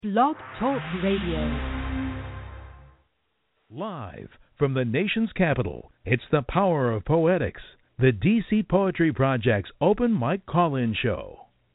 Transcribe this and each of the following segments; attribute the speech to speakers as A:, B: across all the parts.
A: Blog Talk Radio.
B: Live from the nation's capital, it's the power of poetics, the DC Poetry Project's open mic call-in show.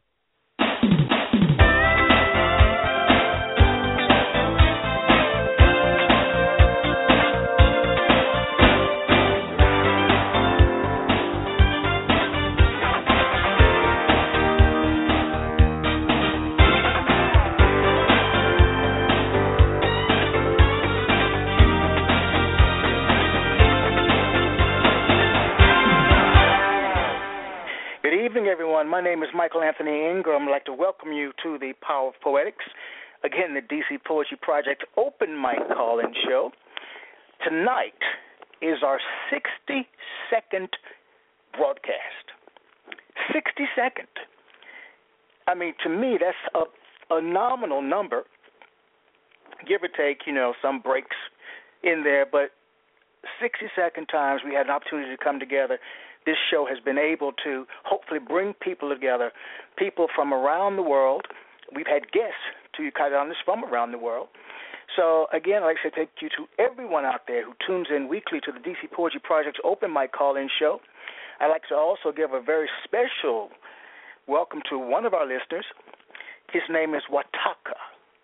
C: Everyone, my name is Michael Anthony Ingram. I'd like to welcome you to the Power of Poetics, again, the DC Poetry Project open mic call-in show. Tonight is our 60-second broadcast. 60-second. I mean, to me, that's a nominal number, give or take, some breaks in there, but 60-second times we had an opportunity to come together. This show has been able to hopefully bring people together, people from around the world. We've had guests, to be quite honest, from around the world. So, again, I'd like to thank you to everyone out there who tunes in weekly to the DC Poetry Project's open mic call-in show. I'd like to also give a very special welcome to one of our listeners. His name is Wataka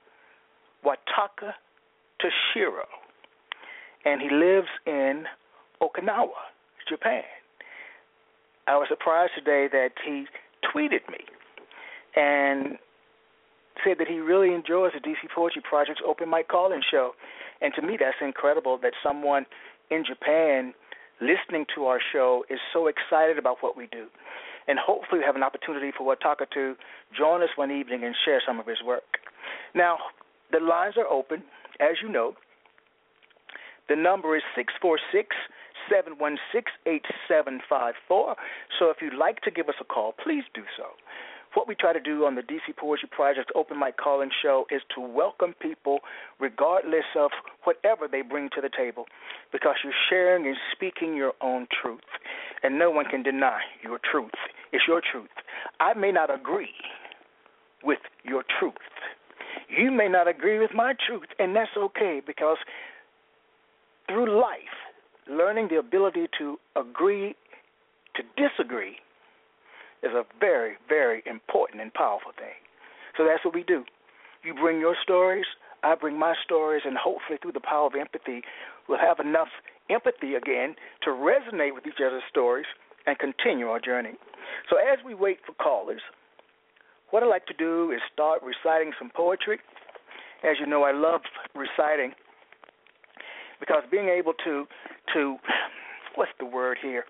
C: Toshiro, and he lives in Okinawa, Japan. I was surprised today that he tweeted me and said that he really enjoys the DC Poetry Project's open mic call-in show. And to me, that's incredible that someone in Japan listening to our show is so excited about what we do. And hopefully we have an opportunity for Wataka to join us one evening and share some of his work. Now, the lines are open, as you know. The number is 646-716-8754. So if you'd like to give us a call, please do so. What we try to do on the DC Poetry Project open mic call-in show is to welcome people regardless of whatever they bring to the table, because you're sharing and speaking your own truth, and no one can deny your truth. It's your truth. I may not agree with your truth. You may not agree with my truth, and that's okay, because through life, learning the ability to agree to disagree is a very, very important and powerful thing. So that's what we do. You bring your stories, I bring my stories, and hopefully through the power of empathy, we'll have enough empathy again to resonate with each other's stories and continue our journey. So as we wait for callers, what I'd like to do is start reciting some poetry. As you know, I love reciting, because being able to what's the word here?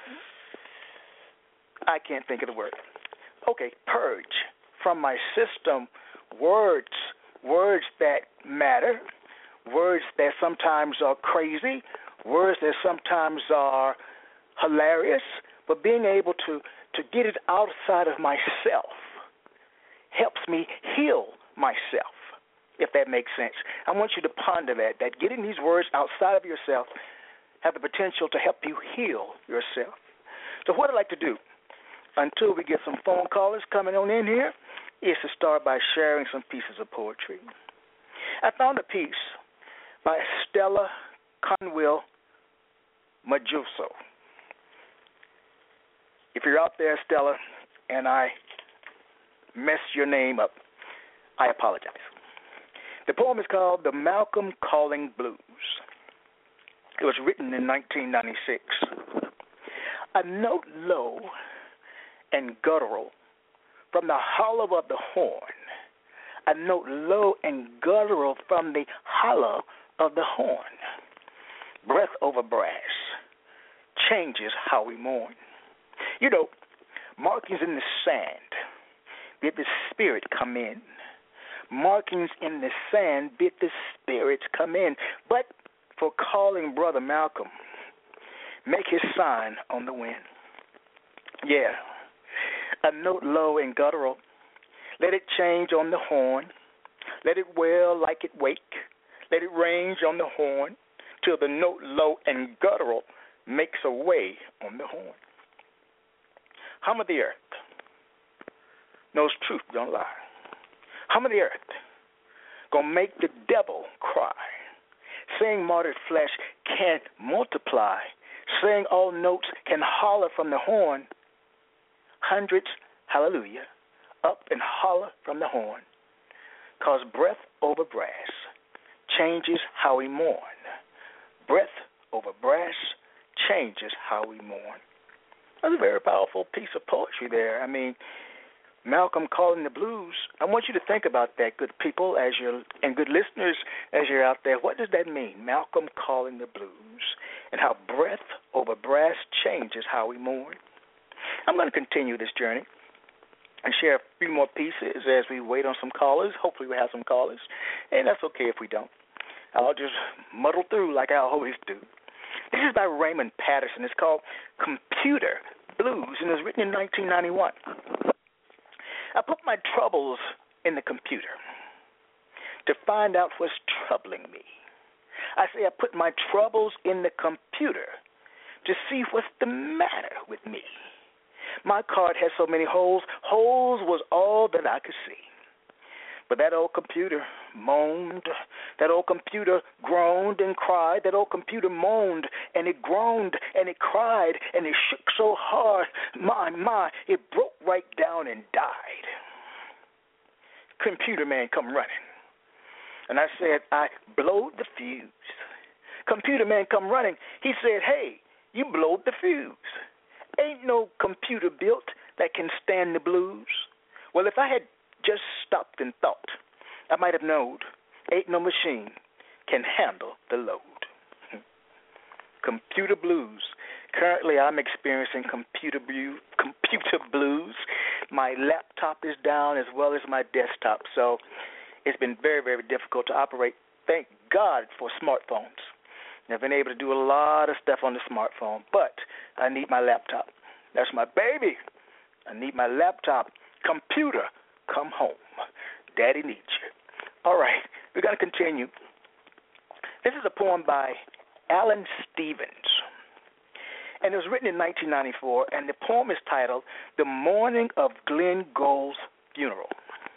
C: I can't think of the word. Okay, purge from my system words that matter, words that sometimes are crazy, words that sometimes are hilarious, but being able to get it outside of myself helps me heal myself, if that makes sense. I want you to ponder that getting these words outside of yourself have the potential to help you heal yourself. So what I'd like to do, until we get some phone callers coming on in here, is to start by sharing some pieces of poetry. I found a piece by Stella Conwell Majuso. If you're out there, Stella, and I messed your name up, I apologize. The poem is called The Malcolm Calling Blues. It was written in 1996. A note low and guttural from the hollow of the horn. A note low and guttural from the hollow of the horn. Breath over brass changes how we mourn. Markings in the sand, bid the spirit come in. Markings in the sand, bid the spirits come in. But for calling Brother Malcolm, make his sign on the wind. Yeah, a note low and guttural. Let it change on the horn. Let it wail like it wake. Let it range on the horn till the note low and guttural makes a way on the horn. Hum of the earth knows truth don't lie. Hum of the earth gonna make the devil cry. Saying martyred flesh can't multiply. Saying all notes can holler from the horn. Hundreds, hallelujah, up and holler from the horn. 'Cause breath over brass changes how we mourn. Breath over brass changes how we mourn. That's a very powerful piece of poetry there. I mean, Malcolm calling the blues. I want you to think about that, good people, and good listeners as you're out there. What does that mean? Malcolm calling the blues, and how breath over brass changes how we mourn. I'm going to continue this journey and share a few more pieces as we wait on some callers. Hopefully we have some callers, and that's okay if we don't. I'll just muddle through like I always do. This is by Raymond Patterson. It's called Computer Blues, and it was written in 1991. I put my troubles in the computer to find out what's troubling me. I say I put my troubles in the computer to see what's the matter with me. My card has so many holes. Holes was all that I could see. But that old computer moaned. That old computer groaned and cried. That old computer moaned and it groaned and it cried and it shook so hard. My, it broke right down and died. Computer man come running. And I said, I blowed the fuse. Computer man come running. He said, hey, you blowed the fuse. Ain't no computer built that can stand the blues. Well, if I had just stopped and thought, I might have known ain't no machine can handle the load. Computer blues. Currently, I'm experiencing computer blues. My laptop is down as well as my desktop, so it's been very, very difficult to operate. Thank God for smartphones. I've been able to do a lot of stuff on the smartphone, but I need my laptop. That's my baby. I need my laptop. Computer, come home. Daddy needs you. All right, we're going to continue. This is a poem by Alan Stevens, and it was written in 1994, and the poem is titled The Morning of Glenn Gould's Funeral.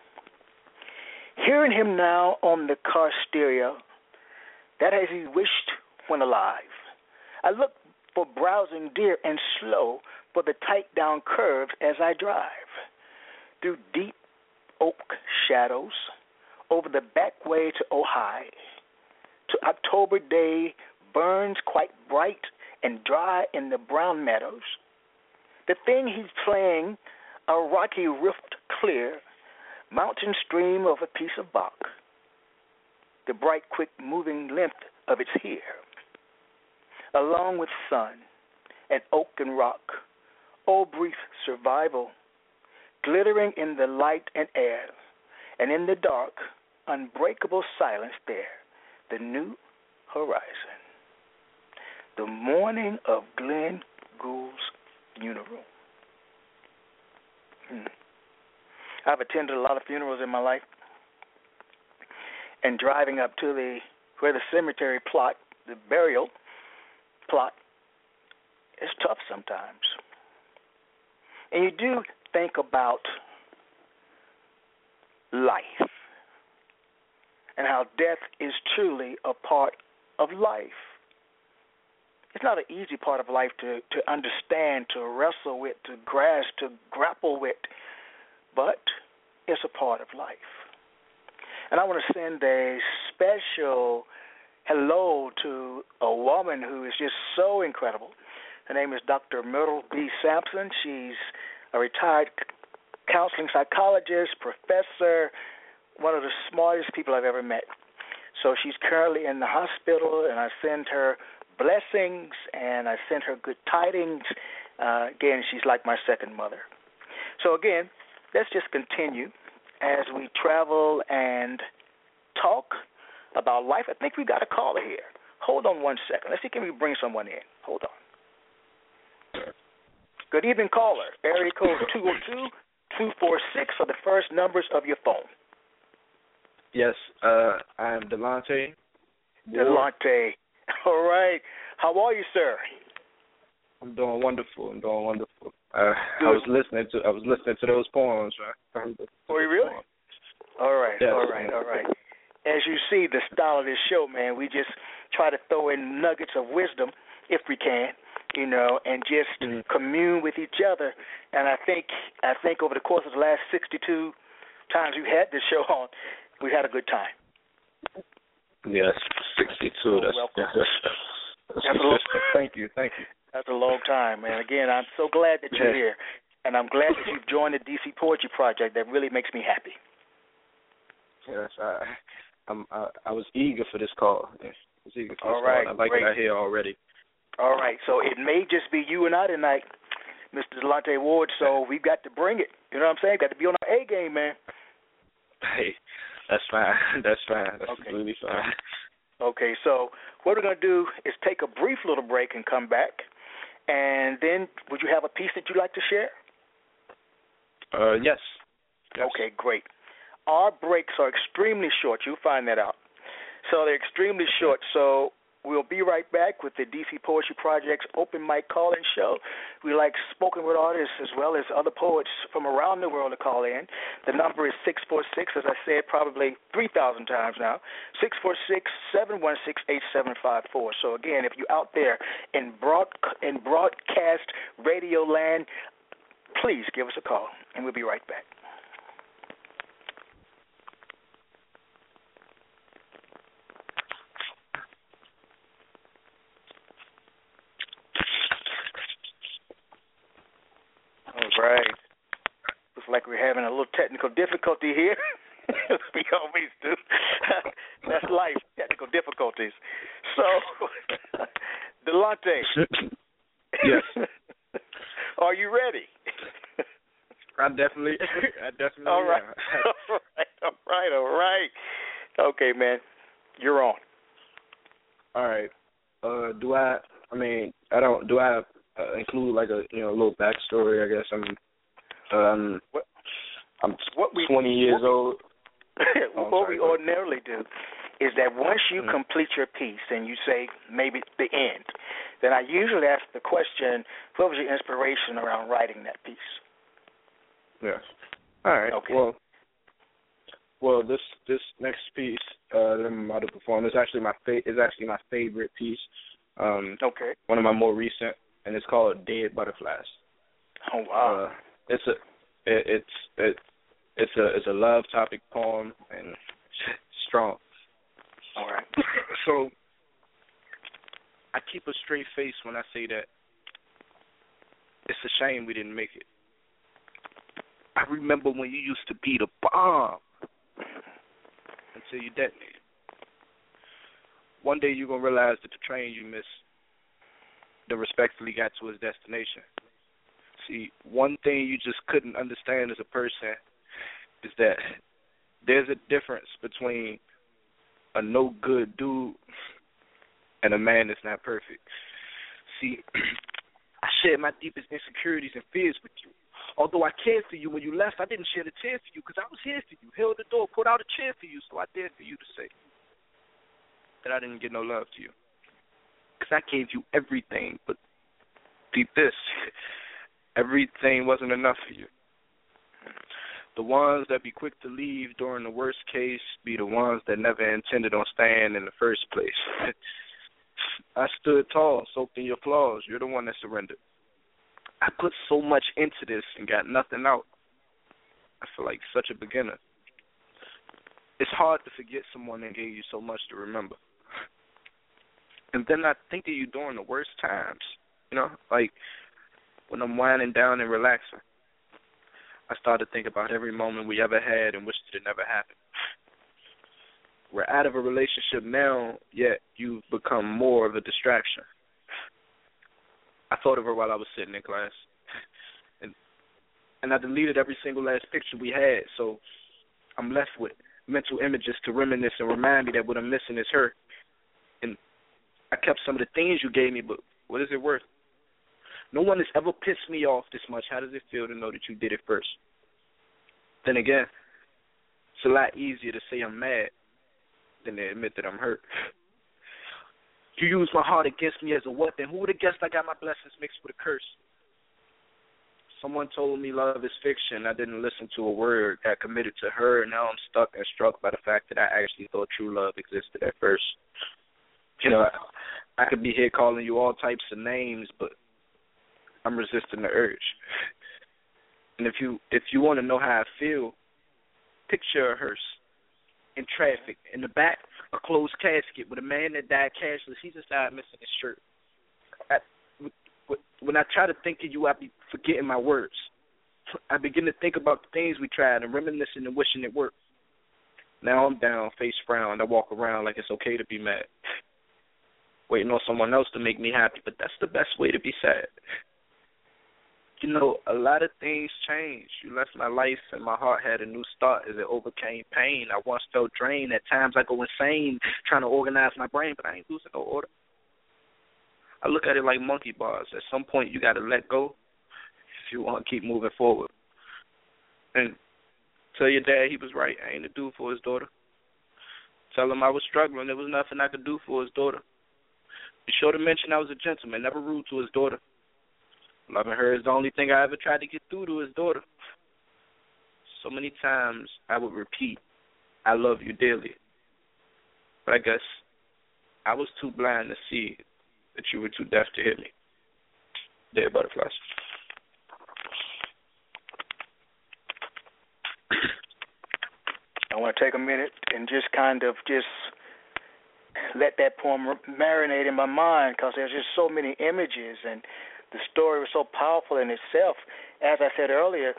C: Hearing him now on the car stereo, that as he wished when alive, I look for browsing deer and slow for the tight down curves as I drive through deep oak shadows over the back way to Ojai. To October day burns quite bright and dry in the brown meadows. The thing he's playing, a rocky rift clear, mountain stream of a piece of bark, the bright, quick moving length of its hair, along with sun and oak and rock, oh brief survival, glittering in the light and air, and in the dark, unbreakable silence there, the new horizon. The morning of Glenn Gould's funeral. I've attended a lot of funerals in my life, and driving up to where the cemetery plot, the burial plot, is tough sometimes. And you do think about life and how death is truly a part of life. It's not an easy part of life to understand, to wrestle with, to grasp, to grapple with, but it's a part of life. And I want to send a special hello to a woman who is just so incredible. Her name is Dr. Myrtle B. Sampson. She's a retired counseling psychologist, professor, one of the smartest people I've ever met. So she's currently in the hospital, and I send her blessings, and I send her good tidings. Again, she's like my second mother. So again, let's just continue as we travel and talk about life. I think we got a caller here. Hold on one second. Let's see, can we bring someone in? Hold on. Good evening, caller. Area code 202-246 are the first numbers of your phone.
D: Yes, I am Delonte.
C: Delonte. All right. How are you, sir?
D: I'm doing wonderful. I was listening to those poems. Right?
C: Oh, you really?
D: Poems.
C: All right.
D: Yes.
C: All right. as you see, the style of this show, man, we just try to throw in nuggets of wisdom if we can, and just commune with each other. And I think over the course of the last 62 times we've had this show on, we had a good time.
D: Yes, 62. That's a long, thank you.
C: That's a long time, man. Again, I'm so glad that you're here, and I'm glad that you've joined the DC Poetry Project. That really makes me happy.
D: Yes, I was eager for this call.
C: All right,
D: I like it out here already.
C: All right, so it may just be you and I tonight, Mr. Delonte Ward, so we've got to bring it. You know what I'm saying? Got to be on our A game, man.
D: Hey, that's fine. That's
C: okay.
D: Completely fine.
C: Okay, so what we're going to do is take a brief little break and come back. And then would you have a piece that you'd like to share?
D: Yes.
C: Okay, great. Our breaks are extremely short. You'll find that out. So they're extremely short. So we'll be right back with the DC Poetry Project's open mic call-in show. We like spoken word artists as well as other poets from around the world to call in. The number is 646, as I said probably 3,000 times now, 646-716-8754. So, again, if you're out there in broadcast radio land, please give us a call, and we'll be right back. All right. Looks like we're having a little technical difficulty here. We always do. That's life, technical difficulties. So, Delonte.
D: Yes.
C: Are you ready?
D: I definitely
C: All right.
D: am.
C: All right. Okay, man. You're on.
D: All right. Do I include like a little backstory? I guess I'm 20 years old.
C: What we ordinarily do is that once you complete your piece and you say maybe the end, then I usually ask the question, what was your inspiration around writing that piece?
D: Yes. All right.
C: Okay.
D: Well, this next piece that I'm about to perform is actually my favorite piece.
C: Okay.
D: One of my more recent, and it's called "Dead Butterflies."
C: Oh wow.
D: It's a love topic poem and strong.
C: All right.
D: So I keep a straight face when I say that it's a shame we didn't make it. I remember when you used to be the bomb until you detonated. One day you're going to realize that the train you missed that respectfully got to its destination. See, one thing you just couldn't understand as a person is that there's a difference between a no-good dude and a man that's not perfect. See, I shared my deepest insecurities and fears with you. Although I cared for you when you left, I didn't shed a tear for you because I was here for you, held the door, put out a chair for you, so I dared for you to say that I didn't get no love to you. Because I gave you everything, but deep this, everything wasn't enough for you. The ones that be quick to leave during the worst case be the ones that never intended on staying in the first place. I stood tall, soaked in your flaws. You're the one that surrendered. I put so much into this and got nothing out. I feel like such a beginner. It's hard to forget someone that gave you so much to remember. And then I think of you during the worst times, like when I'm winding down and relaxing. I start to think about every moment we ever had and wished it never happened. We're out of a relationship now, yet you've become more of a distraction. I thought of her while I was sitting in class. And I deleted every single last picture we had, so I'm left with mental images to reminisce and remind me that what I'm missing is her. And I kept some of the things you gave me, but what is it worth? No one has ever pissed me off this much. How does it feel to know that you did it first? Then again, it's a lot easier to say I'm mad than to admit that I'm hurt. You used my heart against me as a weapon. Who would have guessed I got my blessings mixed with a curse? Someone told me love is fiction. I didn't listen to a word. Got committed to her, and now I'm stuck and struck by the fact that I actually thought true love existed at first. You know, I could be here calling you all types of names, but I'm resisting the urge. And if you want to know how I feel, picture a hearse in traffic. In the back, a closed casket with a man that died cashless. He just died missing his shirt. When I try to think of you, I be forgetting my words. I begin to think about the things we tried and reminiscing and wishing it worked. Now I'm down, face frowned. I walk around like it's okay to be mad. Waiting on someone else to make me happy, but that's the best way to be sad. You know, a lot of things changed. You left my life and my heart had a new start as it overcame pain. I once felt drained. At times I go insane trying to organize my brain, but I ain't losing no order. I look at it like monkey bars. At some point you got to let go if you want to keep moving forward. And tell your dad he was right. I ain't a dude for his daughter. Tell him I was struggling. There was nothing I could do for his daughter. Be sure to mention I was a gentleman, never rude to his daughter. Loving her is the only thing I ever tried to get through to his daughter. So many times I would repeat, I love you dearly. But I guess I was too blind to see that you were too deaf to hear me. Dead butterflies.
C: I want to take a minute and just kind of let that poem marinate in my mind, because there's just so many images and the story was so powerful in itself. As I said earlier,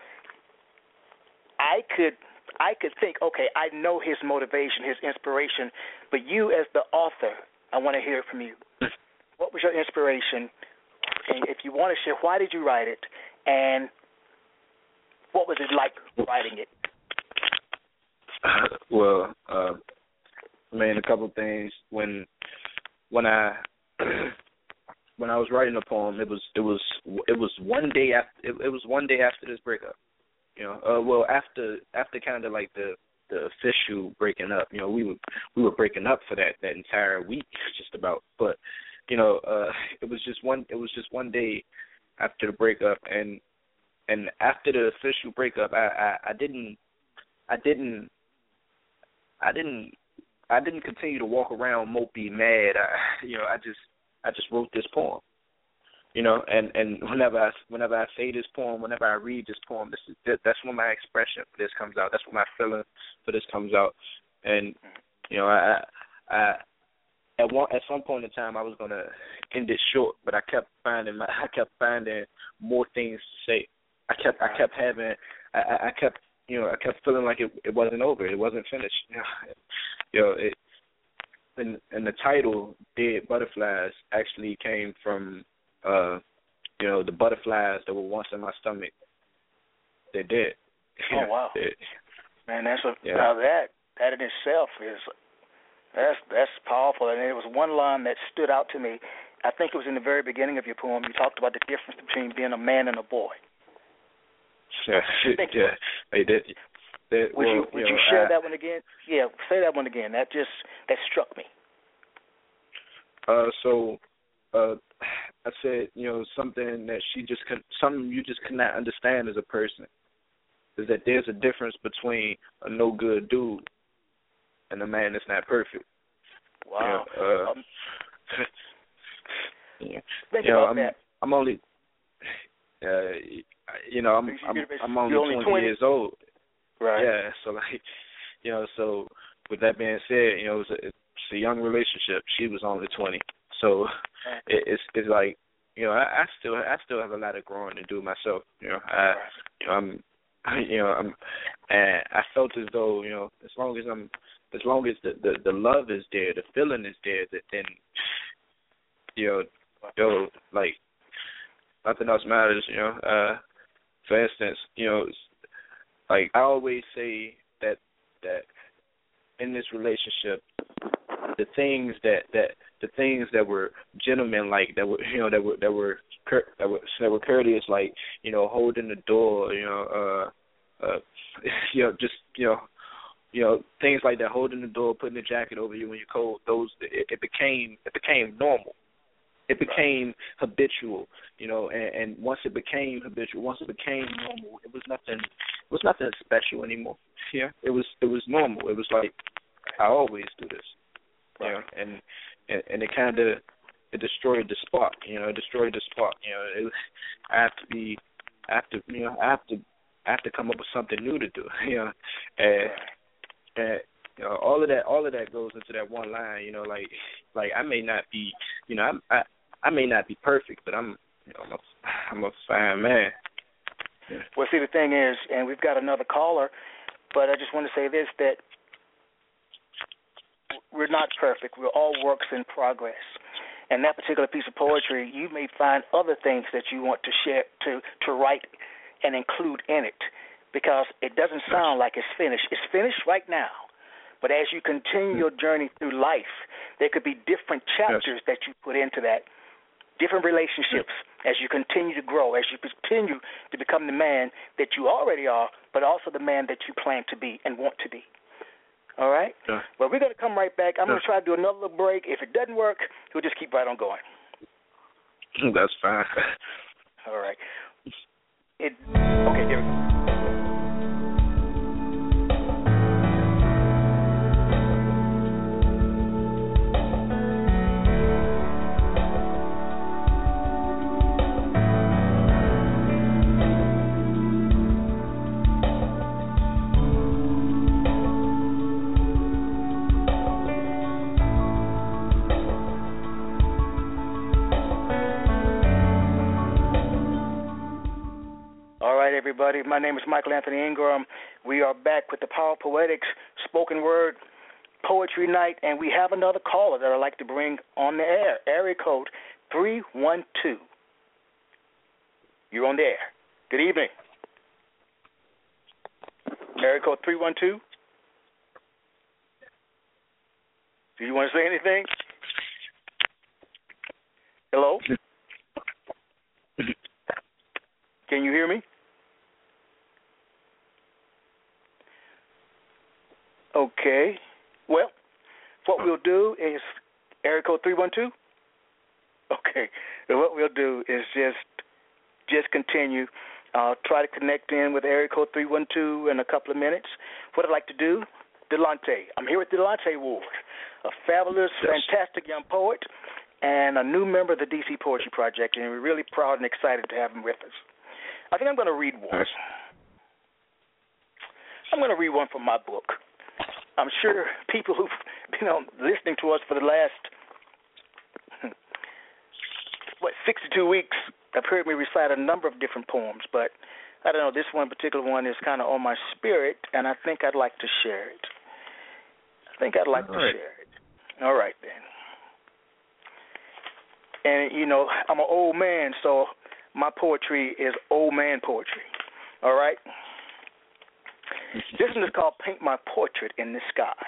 C: I could think, okay, I know his motivation, his inspiration, but you as the author, I want to hear it from you. What was your inspiration? And if you want to share, why did you write it? And what was it like writing it?
D: Well, a couple of things. When I was writing the poem, it was one day after this breakup. You know, after kind of like the official breaking up. You know, we were breaking up for that entire week, just about. But you know, it was just one day after the breakup, and after the official breakup, I didn't continue to walk around mopey mad. I just wrote this poem. You know, and whenever I say this poem, whenever I read this poem, that's when my expression for this comes out. That's when my feeling for this comes out. And you know, at some point in time I was gonna end it short, but I kept finding more things to say. I kept feeling like it wasn't over. It wasn't finished. You know, and the title "Dead Butterflies" actually came from you know, the butterflies that were once in my stomach. They're dead.
C: Oh wow, man, now that in itself is that's powerful. And it was one line that stood out to me. I think it was in the very beginning of your poem. You talked about the difference between being a man and a boy.
D: Yeah, they did.
C: Would you share that one again? Yeah, say that one again. That struck me.
D: I said, you know, something that something you just cannot understand as a person is that there's a difference between a no good dude and a man that's not perfect.
C: Wow.
D: Think about that. I'm only, you know, I'm only 20 years old.
C: Right.
D: Yeah. So like, you know, so with that being said, you know, it's a young relationship. She was only 20. So it's like, you know, I still have a lot of growing to do myself. You know, and I felt as though, you know, as long as the love is there, the feeling is there, that then, you know, like nothing else matters. You know, for instance, you know, like I always say that in this relationship, the things that were gentlemen-like, that were courteous, like, you know, holding the door, you know, things like that, holding the door, putting the jacket over you when you're cold. It became normal, it became habitual, and once it became habitual, once it became normal, it was nothing special anymore. Yeah, it was normal. It was like I always do this, and it kind of it destroyed the spark. It destroyed the spark. I have to come up with something new to do. And all of that goes into that one line. Like I may not be, I may not be perfect, but I'm a fine man. Yeah.
C: Well, see, the thing is, and we've got another caller, but I just want to say this, that we're not perfect. We're all works in progress. And that particular piece of poetry, you may find other things that you want to share, to write and include in it, because it doesn't sound like it's finished. It's finished right now. But as you continue your journey through life, there could be different chapters that you put into that, different relationships as you continue to grow, as you continue to become the man that you already are, but also the man that you plan to be and want to be. All right?
D: Yeah.
C: Well, we're going to come right back. I'm going to try to do another little break. If it doesn't work, we'll just keep right on going.
D: That's fine.
C: All right. Okay, here we go. Everybody, my name is Michael Anthony Ingram. We are back with the Power Poetics spoken word poetry night, and we have another caller that I'd like to bring on the air. Area code 312. You're on the air. Good evening. Area code 312. Do you want to say anything? Hello? Can you hear me? Okay. Well, what we'll do is area code 312. Okay. And what we'll do is just continue. I'll try to connect in with area code 312 in a couple of minutes. What I'd like to do, Delonte. I'm here with Delonte Ward, a fabulous, fantastic young poet, and a new member of the DC Poetry Project, and we're really proud and excited to have him with us. I think I'm going to read one. I'm going to read one from my book. I'm sure people who've been listening to us for the last, 62 weeks have heard me recite a number of different poems, but I don't know, this one particular one is kind of on my spirit, and I think I'd like to share it. Share it. All right, then. And, I'm an old man, so my poetry is old man poetry. All right? This one is called Paint My Portrait in the Sky.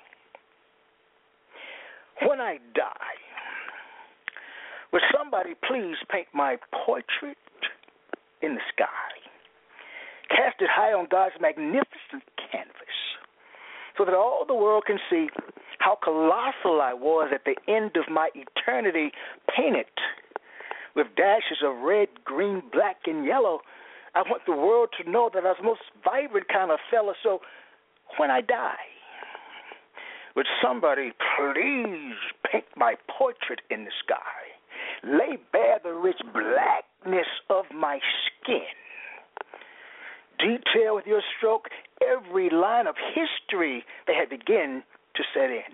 C: When I die, will somebody please paint my portrait in the sky? Cast it high on God's magnificent canvas so that all the world can see how colossal I was at the end of my eternity, painted with dashes of red, green, black, and yellow. I want the world to know that I was the most vibrant kind of fella. So when I die, would somebody please paint my portrait in the sky? Lay bare the rich blackness of my skin. Detail with your stroke every line of history that had begun to set in.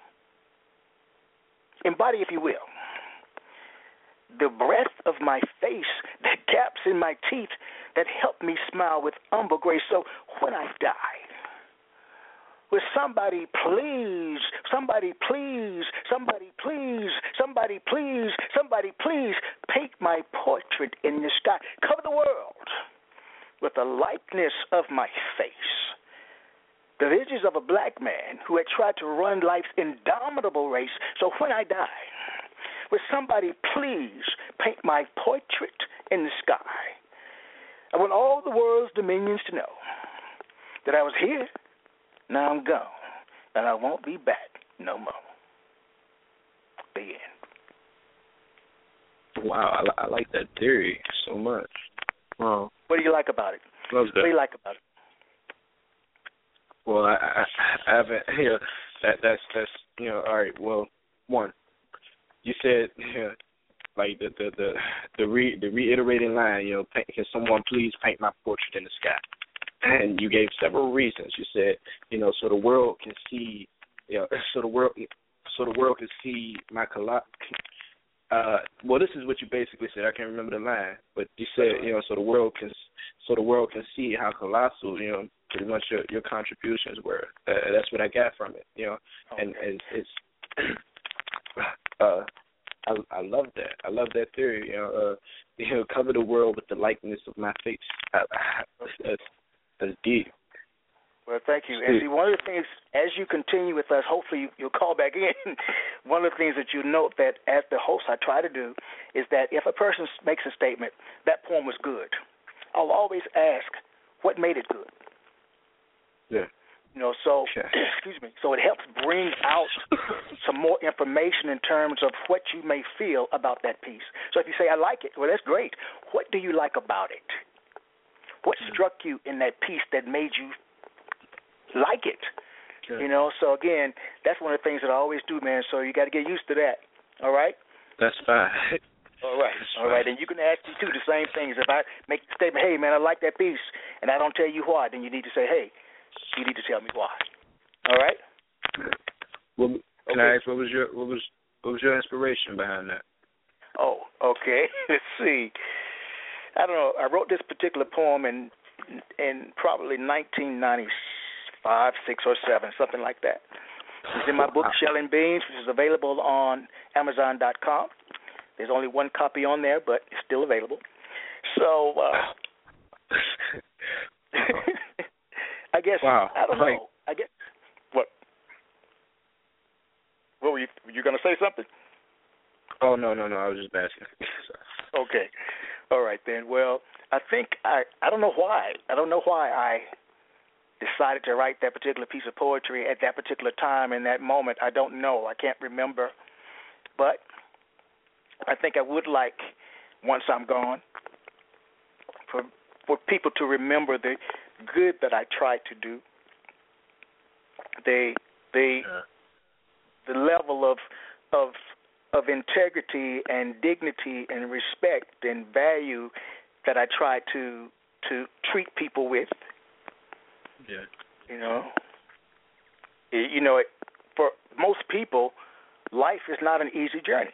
C: Embody, if you will, the breadth of my face, the gaps in my teeth that help me smile with humble grace. So when I die, will somebody please paint my portrait in the sky? Cover the world with the likeness of my face. The visions of a black man who had tried to run life's indomitable race. So when I die, will somebody please paint my portrait in the sky? I want all the world's dominions to know that I was here, now I'm gone, and I won't be back no more. The end.
D: Wow, I like that theory so much. Wow.
C: What do you like about it?
D: Love that.
C: What do you like about it?
D: Well, I haven't. That's all right. Well, one, you said like the reiterating line. Can someone please paint my portrait in the sky? And you gave several reasons. You said so the world can see. So the world can see my well, this is what you basically said. I can't remember the line, but you said, so the world can see how colossal, pretty much your contributions were. That's what I got from it, and it's I love that. I love that theory. Cover the world with the likeness of my face. That's deep.
C: Well, thank you. And see, one of the things, as you continue with us, hopefully you'll call back in. One of the things that you note that as the host I try to do is that if a person makes a statement, that poem was good, I'll always ask, what made it good?
D: Yeah.
C: So, excuse me, so it helps bring out some more information in terms of what you may feel about that piece. So if you say, I like it, well, that's great. What do you like about it? What struck you in that piece that made you like it? Okay. So again, that's one of the things that I always do, man. So you got to get used to that. All right?
D: That's fine.
C: All right. All right. And you can ask me too the same things. If I make the statement, hey man, I like that piece, and I don't tell you why, then you need to say, hey, you need to tell me why. All right?
D: Well, can I ask what was your inspiration behind that?
C: Oh, okay. Let's see. I don't know. I wrote this particular poem in probably 1996. 5, 6, or 7, something like that. It's in my book, Shell and Beans, which is available on Amazon.com. There's only one copy on there, but it's still available. So, I guess, I don't know. I guess, what? What were you going to say something?
D: Oh, no, I was just asking.
C: Okay. All right, then. Well, I think, I don't know why. I don't know why I decided to write that particular piece of poetry at that particular time in that moment. I don't know. I can't remember. But I think I would like, once I'm gone, for people to remember the good that I tried to do, the level of integrity and dignity and respect and value that I tried to treat people with.
D: Yeah.
C: For most people, life is not an easy journey.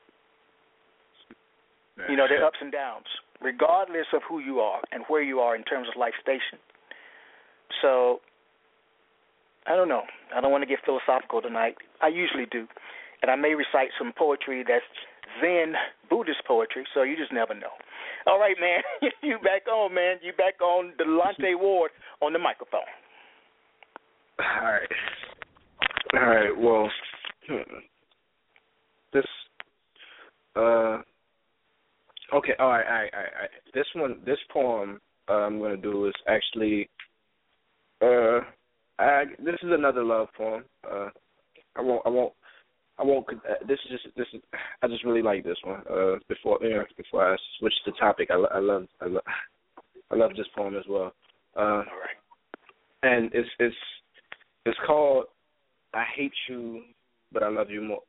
C: There are ups and downs, regardless of who you are and where you are in terms of life station. So, I don't know. I don't want to get philosophical tonight. I usually do. And I may recite some poetry that's Zen Buddhist poetry, so you just never know. All right, man. You back on, man. You back on Delonte Ward on the microphone.
D: All right. Well, this. Okay. All right. This poem I'm going to do is actually. This is another love poem. I won't. This is. I just really like this one. Before I switch the topic, I love this poem as well.
C: All right.
D: And it's called "I Hate You, But I Love You More."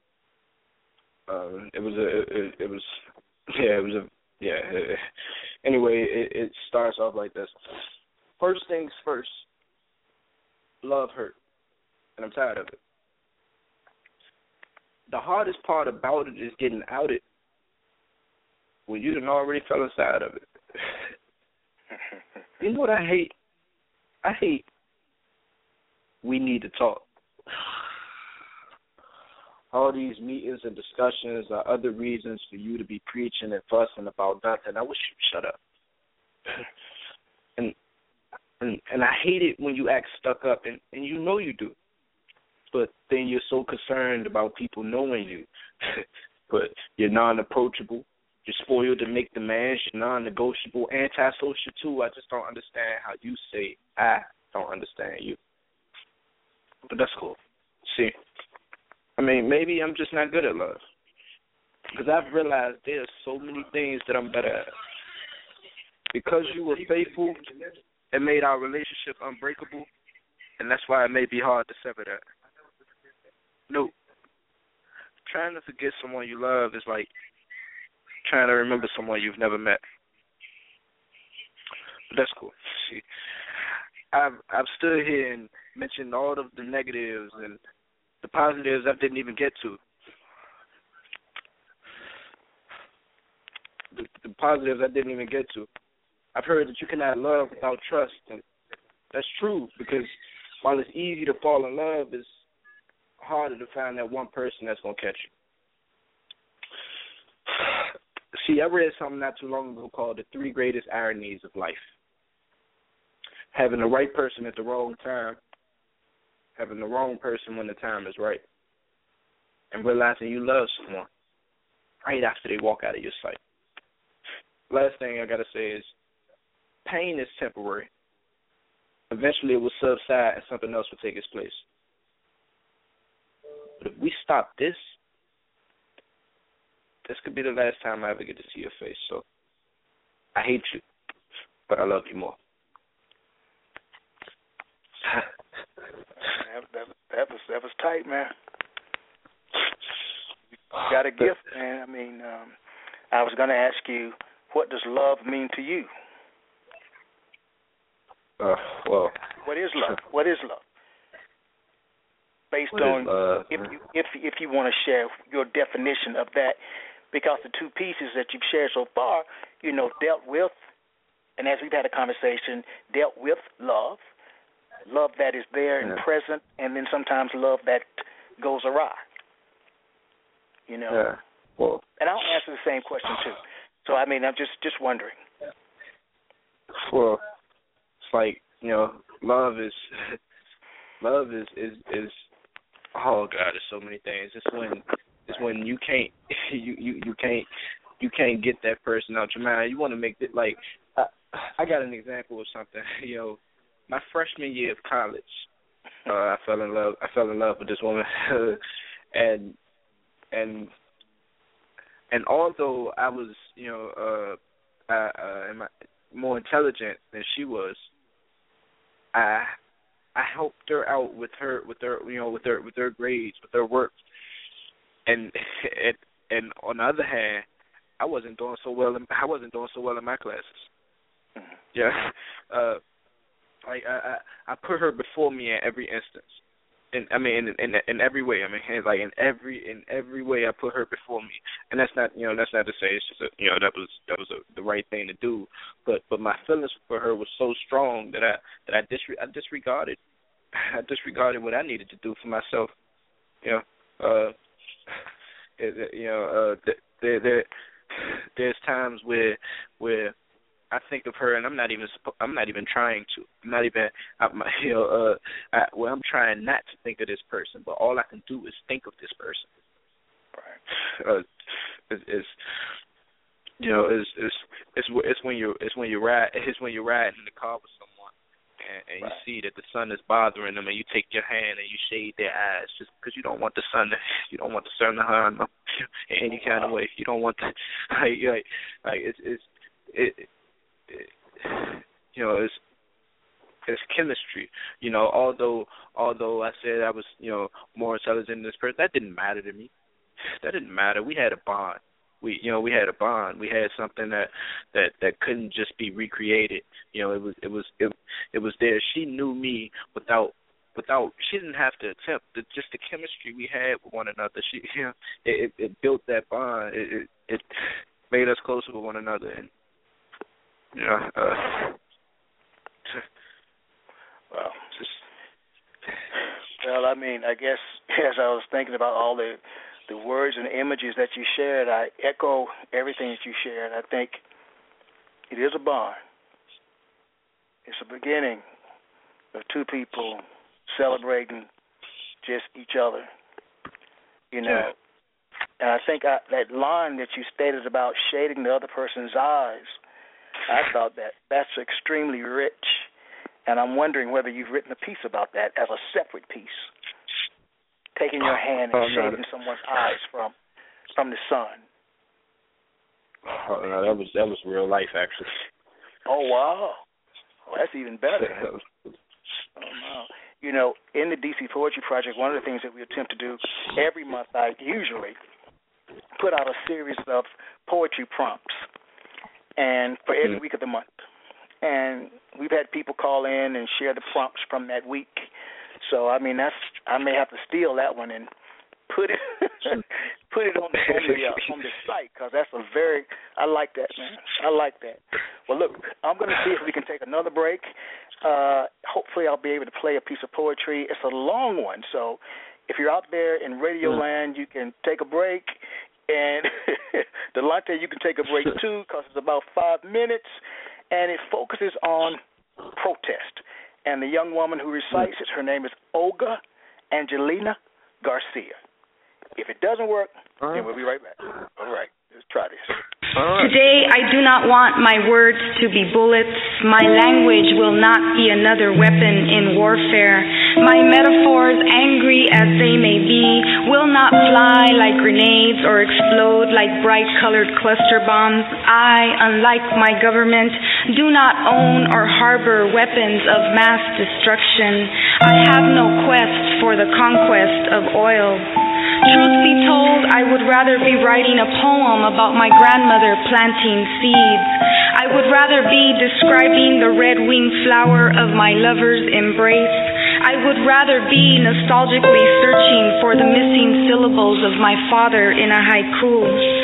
D: Anyway, it starts off like this. First things first. Love hurt, and I'm tired of it. The hardest part about it is getting outed when you done already fell inside of it. You know what I hate? I hate we need to talk. All these meetings and discussions are other reasons for you to be preaching and fussing about nothing. I wish you'd shut up. And I hate it when you act stuck up, and you know you do. But then you're so concerned about people knowing you. But you're non-approachable. You're spoiled to make demands. You're non-negotiable, antisocial too. I just don't understand how you say I don't understand you. But that's cool. See, I mean, maybe I'm just not good at love. Because I've realized there's so many things that I'm better at. Because you were faithful, it made our relationship unbreakable, and that's why it may be hard to sever that. No. Trying to forget someone you love is like trying to remember someone you've never met. But that's cool. See, I've stood here and mentioned all of the negatives and the positives I didn't even get to. The positives I didn't even get to. I've heard that you cannot love without trust, and that's true, because while it's easy to fall in love, it's harder to find that one person that's going to catch you. See, I read something not too long ago called The 3 Greatest Ironies of Life. Having the right person at the wrong time, having the wrong person when the time is right, and realizing you love someone right after they walk out of your sight. Last thing I got to say is pain is temporary. Eventually it will subside and something else will take its place. But if we stop this could be the last time I ever get to see your face. So I hate you, but I love you more.
C: that was tight, man. You got a gift, man. I mean, I was going to ask you, what does love mean to you?
D: Well,
C: what is love? What is love? Based on if you want to share your definition of that, because the two pieces that you've shared so far, dealt with, and as we've had a conversation, dealt with love that is there and present, and then sometimes love that goes awry.
D: Yeah. Well,
C: and I'll answer the same question too. So I mean, I'm just wondering.
D: Well, it's like, love is oh God, there's so many things. It's when you can't you can't get that person out your mind. You want to make it like I got an example of something. My freshman year of college, I fell in love with this woman, and although I was more intelligent than she was, I helped her out with her grades, with her work, and on the other hand, I wasn't doing so well in my classes. Mm-hmm. Yeah, I put her before me in every instance, in every way. In every way I put her before me, and that's not to say it's just that was the right thing to do, but my feelings for her was so strong that I disregarded what I needed to do for myself. There's times where I think of her and I'm not even trying to. I'm trying not to think of this person, but all I can do is think of this person. Right. It's when you're riding in the car with someone and you see that the sun is bothering them, and you take your hand and you shade their eyes just because you don't want the sun to harm them in any kind of way. You don't want to it's chemistry. Although I said I was more intelligent than this person, that didn't matter to me. That didn't matter. We had a bond. We had a bond. We had something that couldn't just be recreated. It was there. She knew me without. She didn't have to attempt. Just the chemistry we had with one another. It built that bond. It made us closer with one another. And
C: well, I guess as I was thinking about all the words and images that you shared, I echo everything that you shared. I think it is a bond. It's a beginning of two people celebrating just each other, And I think that line that you stated about shading the other person's eyes, I thought that's extremely rich, and I'm wondering whether you've written a piece about that as a separate piece. Taking your hand and shading someone's eyes from the sun.
D: Oh, no, that was real life, actually.
C: Oh, wow. Well, that's even better. Oh, wow. You know, in the DC Poetry Project, one of the things that we attempt to do every month, I usually put out a series of poetry prompts, and for every week of the month. And we've had people call in and share the prompts from that week. So, I mean, I may have to steal that one and put it on the site, because that's I like that, man. I like that. Well, look, I'm going to see if we can take another break. Hopefully I'll be able to play a piece of poetry. It's a long one, so if you're out there in Radio Land, you can take a break. And Delonte, you can take a break too, because it's about 5 minutes, and it focuses on protest. And the young woman who recites it, her name is Olga Angelina Garcia. If it doesn't work, then we'll be right back. All right, let's try this.
E: Today, I do not want my words to be bullets. My language will not be another weapon in warfare. My metaphors, angry as they may be, will not fly like grenades or explode like bright-colored cluster bombs. I, unlike my government, do not own or harbor weapons of mass destruction. I have no quest for the conquest of oil. Truth be told, I would rather be writing a poem about my grandmother planting seeds. I would rather be describing the red-winged flower of my lover's embrace. I would rather be nostalgically searching for the missing syllables of my father in a haiku.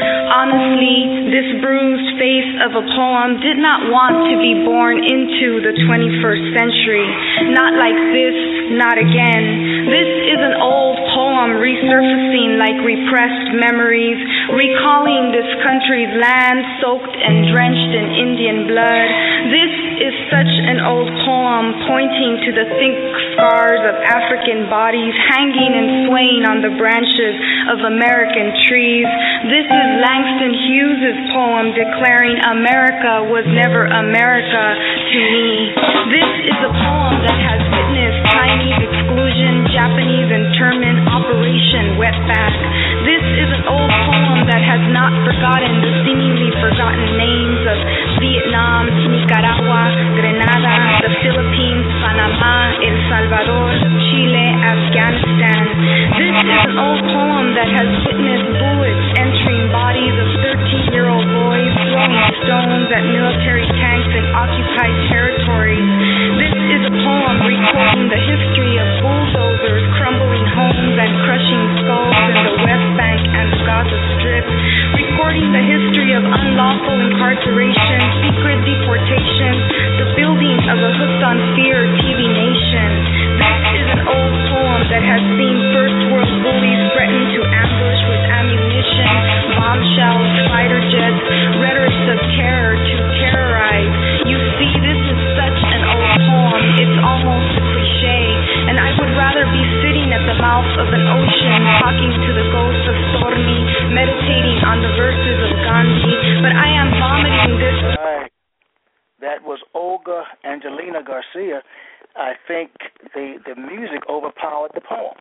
E: Honestly, this bruised face of a poem did not want to be born into the 21st century. Not like this, not again. This is an old poem resurfacing like repressed memories, recalling this country's land soaked and drenched in Indian blood. This is such an old poem pointing to the thick scars of African bodies hanging and swaying on the branches of American trees. This is Langston Hughes' poem declaring America was never America to me. This is a poem that has witnessed Chinese exclusion, Japanese internment, Operation Wetback. This is an old poem that has not forgotten the seemingly forgotten names of Vietnam, Nicaragua, Grenada, the Philippines, Panama, El Salvador, Chile, Afghanistan. This is an old poem that has witnessed bullets entering bodies of 13-year-old boys, throwing stones at military tanks in occupied territories. This is a poem recording the history of bulldozers crumbling homes and crushing skulls in the West Bank and the Gaza Strip, recording the history of unlawful incarceration, secret deportation, the building of a Hooked on Fear TV nation. This is an old poem that has seen first world bullies threaten to ambush with ammunition, bombshells, fighter jets, rhetorics of terror to terrorize. You see, this is such an old poem, it's almost a cliche, and I would rather be sitting at the mouth of an ocean talking to the ghost of Stormy, meditating on the verses of Gandhi, but I am vomiting this.
C: Right. That was Olga Angelina Garcia. I think the music overpowered the poem.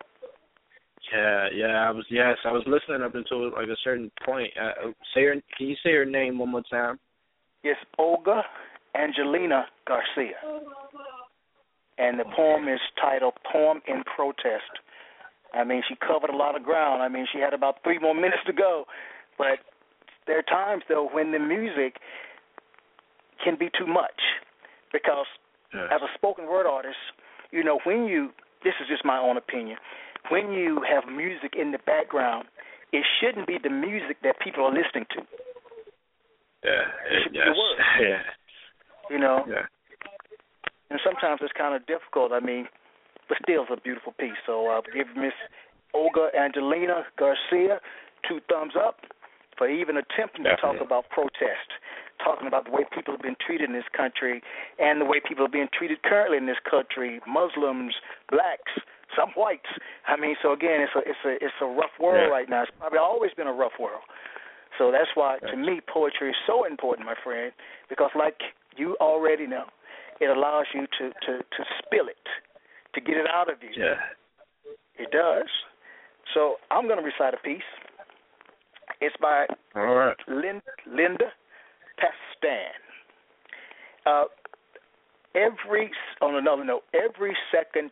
D: Yeah, I was listening up until like a certain point. Can you say her name one more time?
C: It's Olga Angelina Garcia. And the poem is titled Poem in Protest. I mean, she covered a lot of ground. I mean, she had about 3 more minutes to go. But there are times, though, when the music can be too much. Because as a spoken word artist, you know, this is just my own opinion, when you have music in the background, it shouldn't be the music that people are listening to. It should be the words.
D: Yeah.
C: You know?
D: Yeah.
C: And sometimes it's kind of difficult, I mean, but still it's a beautiful piece. So I'll give Miss Olga Angelina Garcia 2 thumbs up for even attempting to talk about protest, talking about the way people have been treated in this country and the way people are being treated currently in this country, Muslims, blacks, some whites. I mean, so again, it's a rough world right now. It's probably always been a rough world. So that's why, to me, poetry is so important, my friend, because like you already know, it allows you to spill it, to get it out of you.
D: Yeah.
C: It does. So I'm going to recite a piece. It's by
D: All right.
C: Linda Pastan. On another note, every second,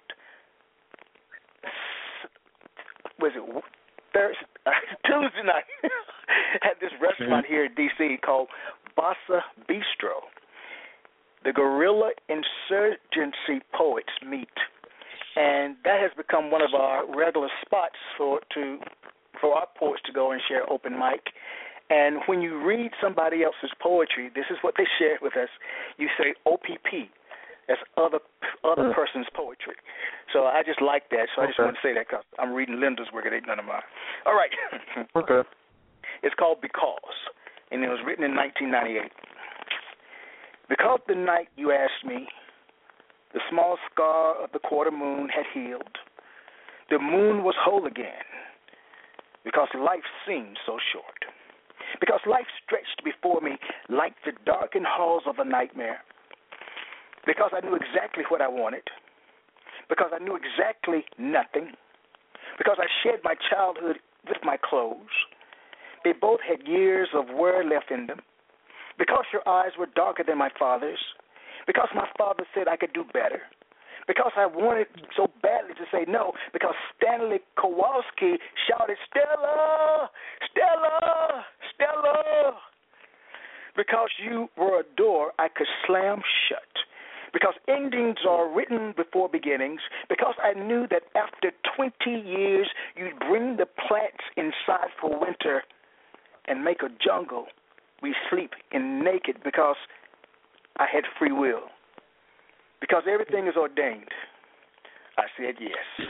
C: Tuesday night, at this restaurant here in D.C. called Bossa Bistro, the Guerrilla Insurgency Poets meet, and that has become one of our regular spots for our poets to go and share open mic. And when you read somebody else's poetry, this is what they share with us. You say OPP. That's other person's poetry. So I just like that. So I just want to say that because I'm reading Linda's work. It ain't none of mine. All right.
D: Okay.
C: It's called Because, and it was written in 1998. Because the night you asked me, the small scar of the quarter moon had healed. The moon was whole again. Because life seemed so short. Because life stretched before me like the darkened halls of a nightmare. Because I knew exactly what I wanted. Because I knew exactly nothing. Because I shared my childhood with my clothes. They both had years of wear left in them. Because your eyes were darker than my father's. Because my father said I could do better. Because I wanted so badly to say no. Because Stanley Kowalski shouted, Stella! Stella! Stella! Because you were a door I could slam shut. Because endings are written before beginnings. Because I knew that after 20 years you'd bring the plants inside for winter and make a jungle we sleep in naked. Because I had free will. Because everything is ordained. I said yes.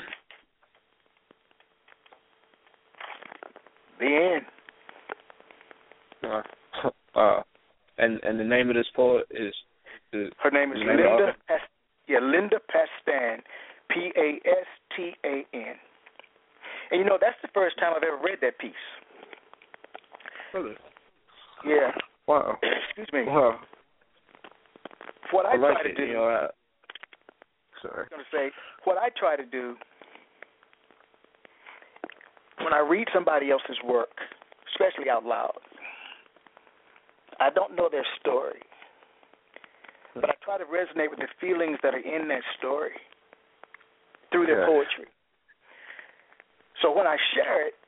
C: The end.
D: And the name of this poet is?
C: Her name is Linda Pastan, Pastan. And you know, that's the first time I've ever read that piece.
D: Really?
C: Yeah.
D: Wow.
C: Excuse me.
D: Wow.
C: What I try to do.
D: You know,
C: sorry. I was going to say, what I try to do when I read somebody else's work, especially out loud, I don't know their story, but I try to resonate with the feelings that are in that story through their poetry. So when I share it,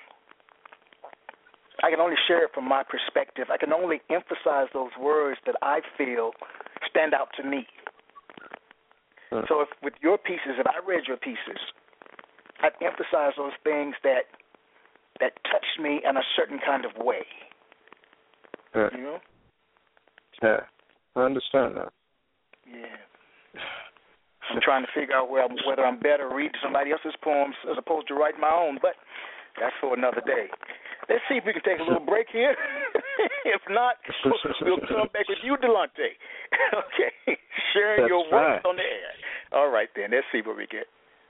C: I can only share it from my perspective. I can only emphasize those words that I feel stand out to me. So if with your pieces, if I read your pieces, I'd emphasize those things that touched me in a certain kind of way.
D: Yeah.
C: You know?
D: Yeah, I understand that.
C: Yeah. I'm trying to figure out whether I'm better reading somebody else's poems as opposed to writing my own, but that's for another day. Let's see if we can take a little break here. If not, we'll come back with you, Delonte. Okay, sharing
D: That's
C: your work
D: right.
C: on the air. All right, then. Let's see what we get.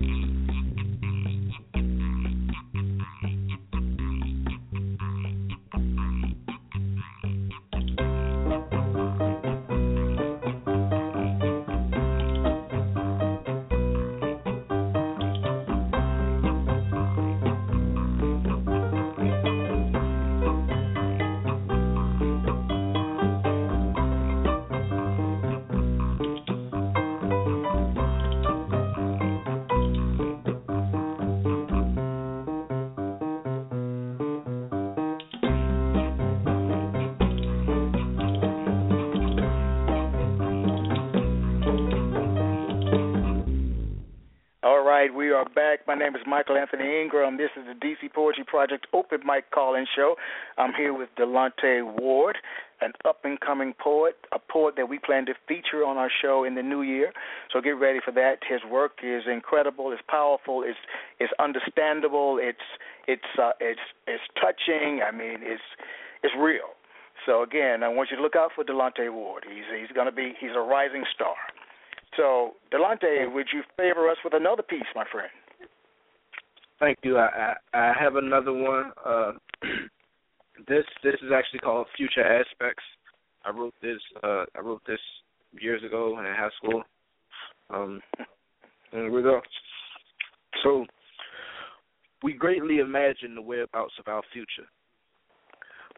C: We are back. My name is Michael Anthony Ingram. This is the DC Poetry Project Open Mic Call-In Show. I'm here with Delonte Ward, an up-and-coming poet, a poet that we plan to feature on our show in the new year. So get ready for that. His work is incredible. It's powerful. It's understandable. It's touching. I mean, it's real. So again, I want you to look out for Delonte Ward. He's a rising star. So, Delonte, would you favor us with another piece, my friend?
D: Thank you. I have another one. This is actually called Future Aspects. I wrote this years ago in high school. And here we go. So, we greatly imagine the whereabouts of our future.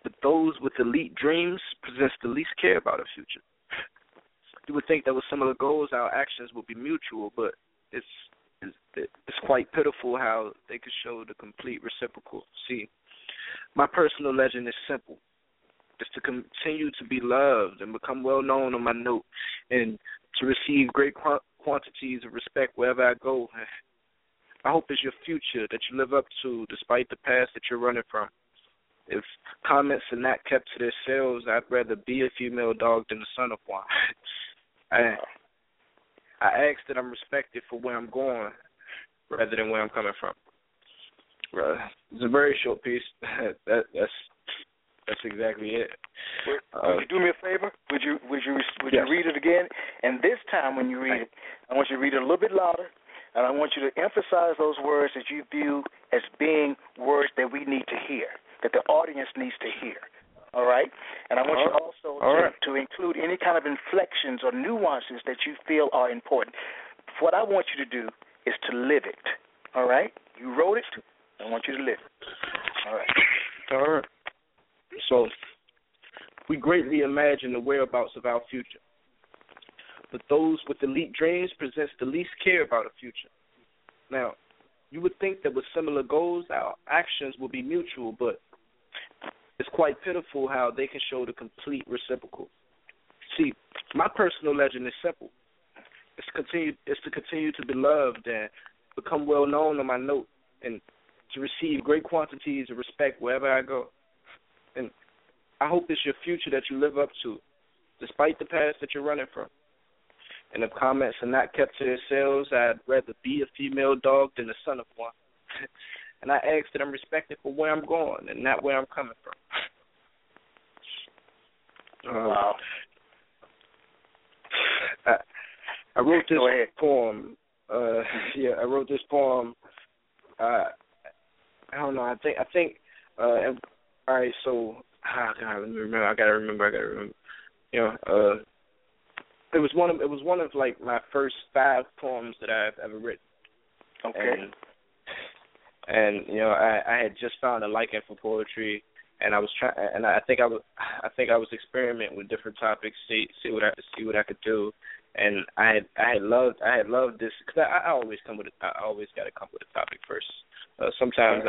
D: But those with elite dreams presents the least care about the future. You would think that with similar goals, our actions would be mutual, but it's quite pitiful how they could show the complete reciprocal. See, my personal legend is simple. It's to continue to be loved and become well known on my note, and to receive great quantities of respect wherever I go. I hope it's your future that you live up to despite the past that you're running from. If comments are not kept to themselves, I'd rather be a female dog than the son of one. I ask that I'm respected for where I'm going rather than where I'm coming from. It's a very short piece. That's exactly it.
C: Would you do me a favor? Would you
D: Yes.
C: read it again? And this time when you read it, I want you to read it a little bit louder, and I want you to emphasize those words that you view as being words that we need to hear, that the audience needs to hear. All right? And I want you also to include any kind of inflections or nuances that you feel are important. What I want you to do is to live it. All right? You wrote it. I want you to live it. All right.
D: All right. So, we greatly imagine the whereabouts of our future. But those with elite dreams presents the least care about the future. Now, you would think that with similar goals, our actions will be mutual, but it's quite pitiful how they can show the complete reciprocal. See, my personal legend is simple. It's to continue to be loved and become well known on my note, and to receive great quantities of respect wherever I go. And I hope it's your future that you live up to, despite the past that you're running from. And if comments are not kept to themselves, I'd rather be a female dog than the son of one. And I ask that I'm respected for where I'm going and not where I'm coming from.
C: Wow.
D: I wrote this poem. I wrote this poem. I don't know. I think. All right. So, let me remember. I gotta remember. You know, it was one of like my first 5 poems that I've ever written.
C: Okay.
D: And you know, I had just found a liking for poetry, and I was trying, and I think I was experimenting with different topics, see what I could do, and I had loved this because I always got to come with a topic first. Sometimes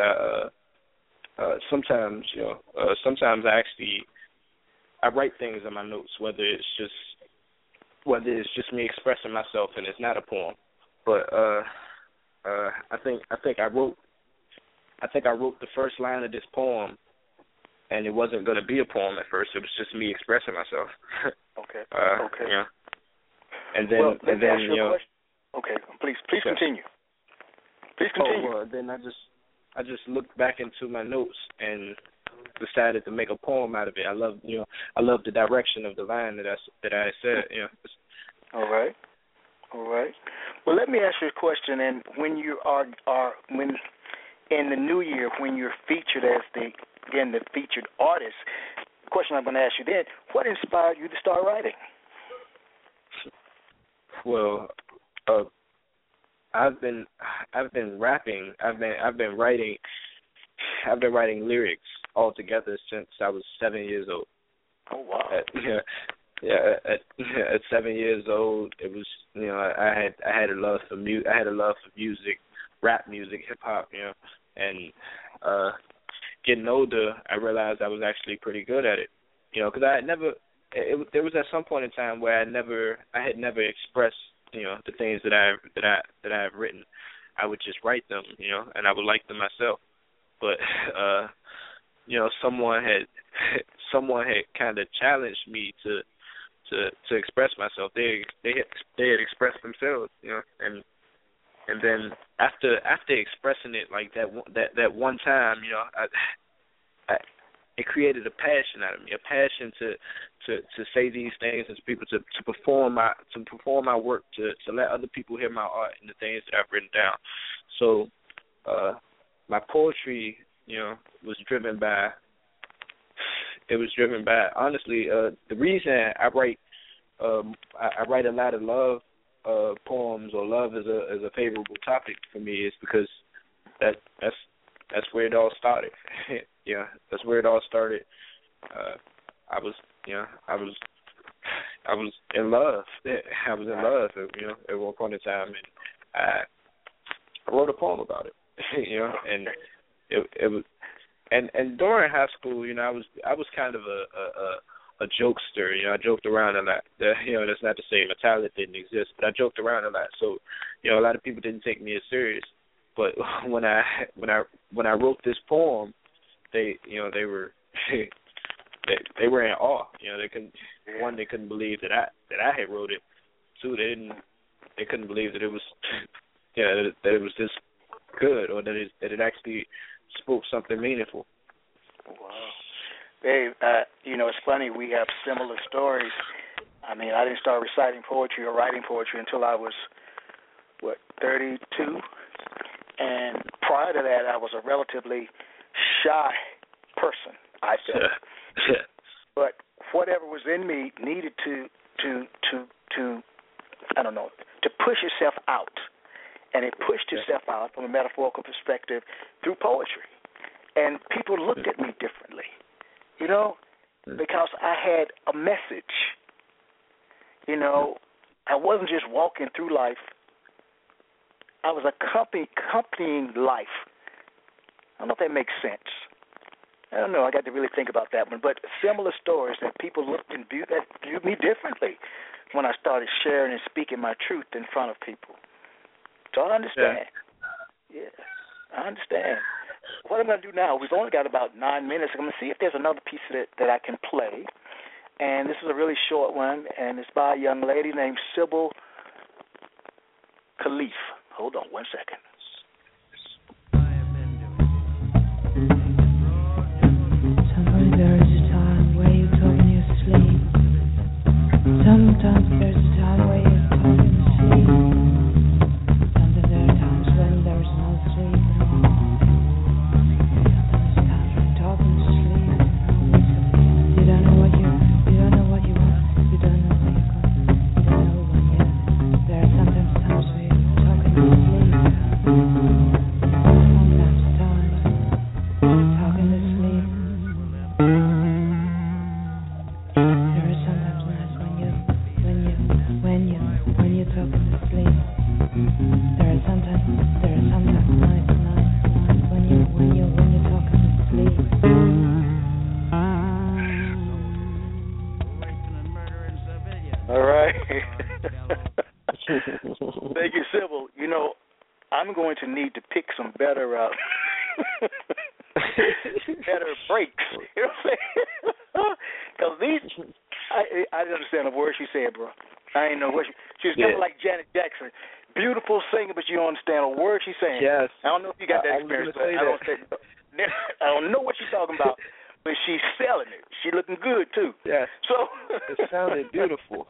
D: I write things in my notes, whether it's just me expressing myself and it's not a poem, but I think I wrote the first line of this poem, and it wasn't going to be a poem at first. It was just me expressing myself.
C: Okay.
D: Yeah. And then you know.
C: Okay. Please continue. Please continue.
D: Oh, well, then I just looked back into my notes and decided to make a poem out of it. I love the direction of the line that I said. You know.
C: All right. Well, let me ask you a question. And when you are in the new year, when you're featured as the featured artist, the question I'm going to ask you then: what inspired you to start writing?
D: Well, I've been rapping. I've been writing lyrics altogether since I was 7 years old.
C: Oh wow!
D: At 7 years old, it was, you know, I had a love for music, rap music, hip hop, you know, and getting older, I realized I was actually pretty good at it, you know, because there was at some point in time where I had never expressed, you know, the things that I've written. I would just write them, you know, and I would like them myself, but you know, someone had kind of challenged me to express myself. They had expressed themselves, you know, and then after expressing it like that one time, you know, it created a passion out of me, a passion to say these things and to people to perform my work, to let other people hear my art and the things that I've written down. So my poetry, you know, was driven by honestly the reason I write a lot of love poems, or love is a favorable topic for me, is because that's where it all started. Yeah, that's where it all started. I was in love. I was in love, at one point in time, and I wrote a poem about it, and it was, and during high school, I was kind of a jokester. I joked around a lot. That's not to say my talent didn't exist, but I joked around a lot. So, a lot of people didn't take me as serious. But when I wrote this poem, they were they were in awe. They couldn't believe that I had wrote it. Two, they couldn't believe that it was that it was this good, or that it actually spoke something meaningful.
C: Wow. Babe, it's funny, we have similar stories. I mean, I didn't start reciting poetry or writing poetry until I was, 32? And prior to that, I was a relatively shy person, I felt. But whatever was in me needed to I don't know, to push itself out. And it pushed itself out from a metaphorical perspective through poetry. And people looked at me differently, because I had a message. I wasn't just walking through life. I was accompanying life. I don't know if that makes sense. I don't know. I got to really think about that one. But similar stories that people looked and viewed me differently when I started sharing and speaking my truth in front of people. So I understand. Yeah, I understand. What I'm going to do now, we've only got about 9 minutes. I'm going to see if there's another piece of it that I can play. And this is a really short one, and it's by a young lady named Sybil Khalif. Hold on 1 second.
F: Sometimes there's a time where you talk in your sleep. Sometimes there's a time where you talk in your sleep. Sometimes there are times when there's no sleep at all. Sometimes times when you talk in your sleep. You don't know what you want. You don't know where you're going. You don't know when you're. There are sometimes times where you talk in your sleep. Sometimes times talk in your sleep. There are sometimes nights when you talk in your sleep. There are sometimes nights when you talk in your sleep.
C: All right. Thank you, Sybil. I'm going to need to pick some better better breaks. You know what I'm saying? Because I didn't understand a word she said, bro. I ain't know what she was kind of like Janet Jackson. Beautiful singer, but you don't understand a word she's saying.
D: Yes.
C: I don't know if you got that experience, but I don't know what she's talking about, but she's selling it. She looking good, too.
D: Yes.
C: So
D: it sounded beautiful.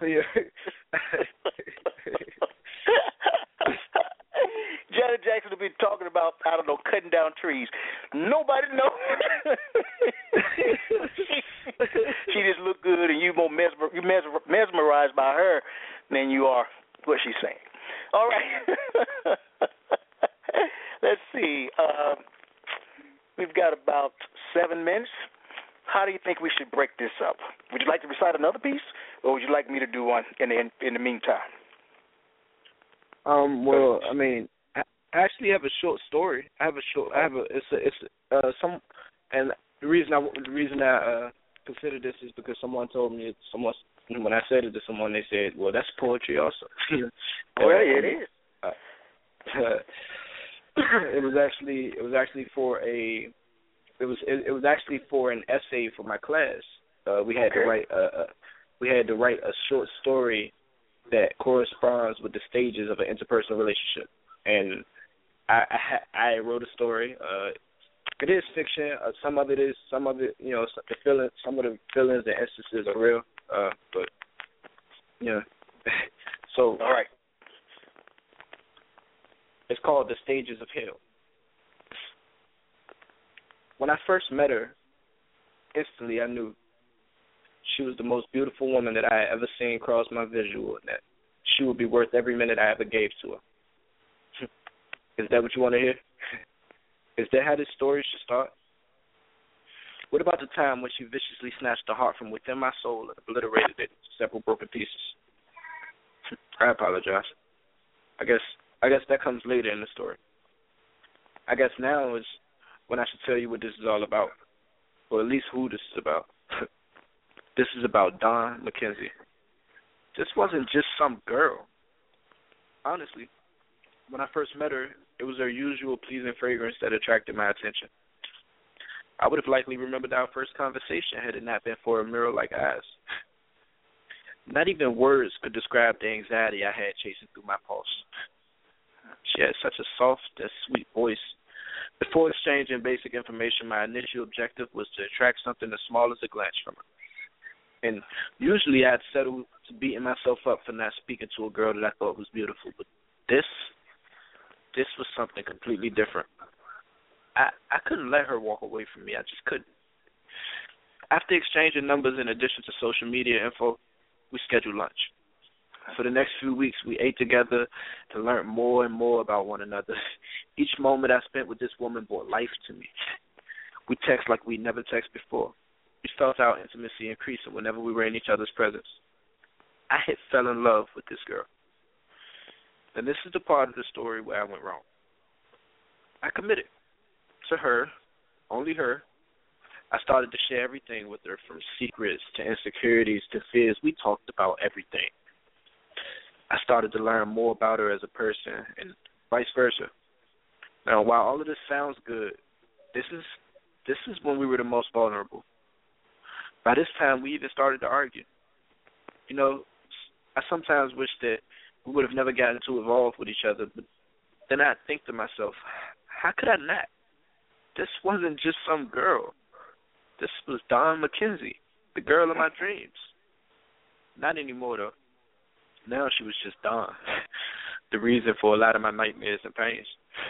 C: Janet Jackson will be talking about, I don't know, cutting down trees. Nobody knows. She just look good, and you more mesmerized by her than you are what she's saying. All right. Let's see. We've got about 7 minutes. How do you think we should break this up? Would you like to recite another piece, or would you like me to do one in the meantime?
D: Well, I mean, I actually have a short story. And the reason I consider this is because someone told me when I said it to someone, they said, "Well, that's poetry also."
C: Well, it is.
D: It was actually for an essay for my class. We had to write a short story that corresponds with the stages of an interpersonal relationship, and I wrote a story. It is fiction. Some of it, some of the feelings and instances are real. But so
C: all right.
D: It's called The Stages of Hell. When I first met her, instantly I knew she was the most beautiful woman that I had ever seen cross my visual, and that she would be worth every minute I ever gave to her. Is that what you want to hear? Is that how this story should start? What about the time when she viciously snatched the heart from within my soul and obliterated it into several broken pieces? I apologize. I guess that comes later in the story. I guess now is when I should tell you what this is all about, or at least who this is about. This is about Dawn McKenzie. This wasn't just some girl. Honestly, when I first met her, it was her usual pleasing fragrance that attracted my attention. I would have likely remembered our first conversation had it not been for her mirror-like eyes. Not even words could describe the anxiety I had chasing through my pulse. She had such a soft and sweet voice. Before exchanging basic information, my initial objective was to attract something as small as a glance from her. And usually I'd settle to beating myself up for not speaking to a girl that I thought was beautiful. But this was something completely different. I couldn't let her walk away from me. I just couldn't. After exchanging numbers in addition to social media info, we scheduled lunch. For the next few weeks, we ate together and learned more and more about one another. Each moment I spent with this woman brought life to me. We text like we'd never texted before. We felt our intimacy increasing whenever we were in each other's presence. I had fell in love with this girl. And this is the part of the story where I went wrong. I committed to her, only her. I started to share everything with her, from secrets to insecurities to fears. We talked about everything. I started to learn more about her as a person and vice versa. Now, while all of this sounds good, this is when we were the most vulnerable. By this time, we even started to argue. You know, I sometimes wish that we would have never gotten too involved with each other, but then I think to myself, how could I not? This wasn't just some girl. This was Dawn McKenzie, the girl of my dreams. Not anymore, though. Now she was just Dawn, the reason for a lot of my nightmares and pains.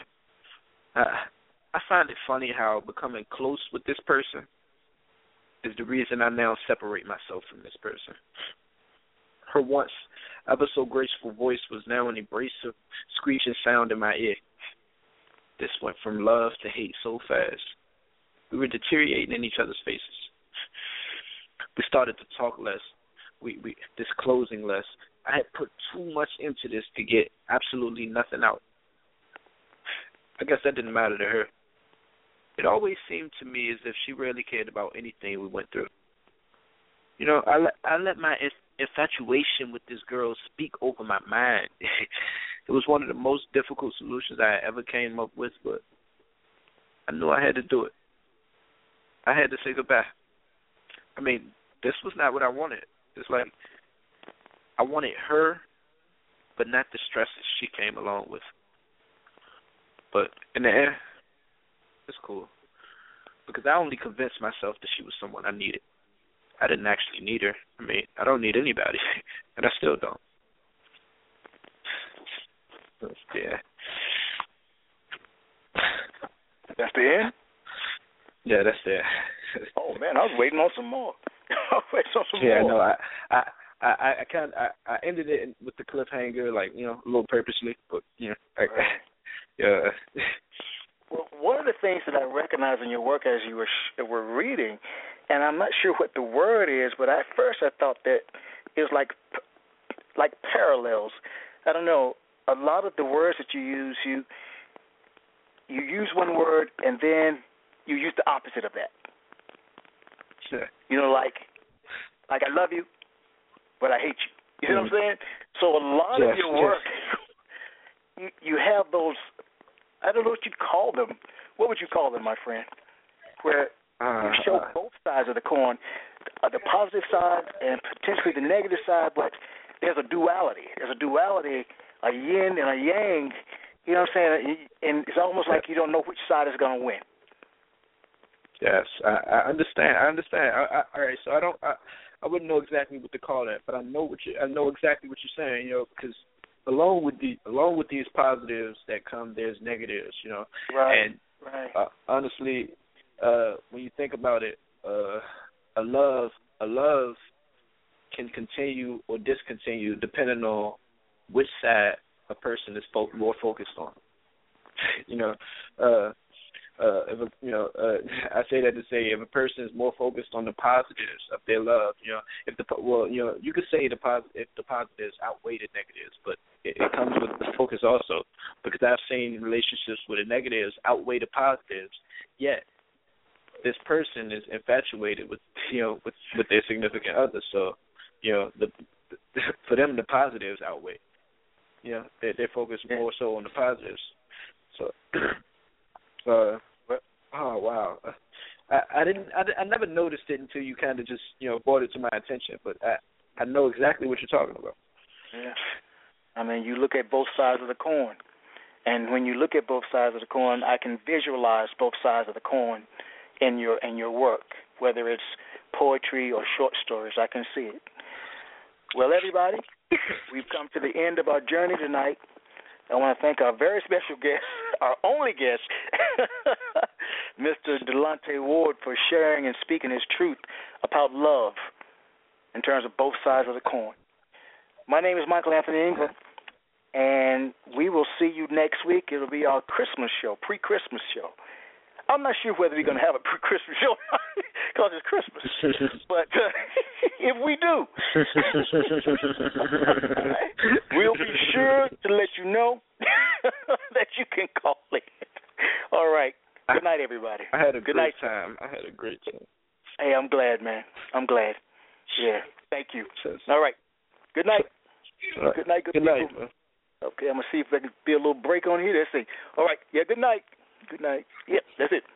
D: I find it funny how becoming close with this person is the reason I now separate myself from this person. Her once ever so graceful voice was now an abrasive, screeching sound in my ear. This went from love to hate so fast. We were deteriorating in each other's faces. We started to talk less, we disclosing less. I had put too much into this to get absolutely nothing out. I guess that didn't matter to her. It always seemed to me as if she rarely cared about anything we went through. You know, I let my infatuation with this girl speak over my mind. It was one of the most difficult solutions I ever came up with, but I knew I had to do it. I had to say goodbye. I mean, this was not what I wanted. It's like I wanted her, but not the stress that she came along with. But in the end, it's cool. Because I only convinced myself that she was someone I needed. I didn't actually need her. I mean, I don't need anybody, and I still don't. Yeah.
C: That's the end?
D: Yeah, that's it.
C: Oh man, I was waiting on some more.
D: Yeah, no, I ended it with the cliffhanger, like, you know, a little purposely, but you know, yeah.
C: Well, one of the things that I recognize in your work as you were reading, and I'm not sure what the word is, but at first I thought that it was like parallels. I don't know. A lot of the words that you use, you use one word and then you use the opposite of that.
D: Sure.
C: You know, like I love you, but I hate you. You know what I'm saying? So a lot of your work, you have those. I don't know what you'd call them. What would you call them, my friend? Where you show both sides of the coin, the positive side and potentially the negative side, but there's a duality. There's a duality, a yin and a yang. You know what I'm saying? And it's almost like you don't know which side is going to win.
D: Yes, I understand. All right, so I wouldn't know exactly what to call that, but I know exactly what you're saying. You know, because along with these positives that come, there's negatives. You know,
C: right?
D: And honestly, when you think about it, a love can continue or discontinue depending on which side a person is more focused on. You know, I say that to say if a person is more focused on the positives of their love, you could say if the positives outweigh the negatives, but it comes with the focus also, because I've seen relationships where the negatives outweigh the positives, yet this person is infatuated with their significant other, so for them the positives outweigh. They're focused more so on the positives. So, oh wow, I never noticed it until you kind of just brought it to my attention. But I know exactly what you're talking about.
C: Yeah, I mean, you look at both sides of the coin, and when you look at both sides of the coin, I can visualize both sides of the coin in your work, whether it's poetry or short stories. I can see it. Well, everybody, we've come to the end of our journey tonight. I want to thank our very special guest, our only guest, Mr. Delonte Ward, for sharing and speaking his truth about love in terms of both sides of the coin. My name is Michael Anthony England, and we will see you next week. It'll be our Christmas show, pre-Christmas show. I'm not sure whether we're going to have a pre-Christmas show because it's Christmas, but if we do, we'll be sure to let you know that you can call in. All right. Good night, everybody.
D: I had a
C: great
D: time. I had a great time.
C: Hey, I'm glad, man. I'm glad. Yeah. Thank you. All right. Good night. Good night.
D: Good night, man.
C: Okay, I'm going to see if there can be a little break on here. Let's see. All right. Yeah, good night. Good night. Yep, that's it.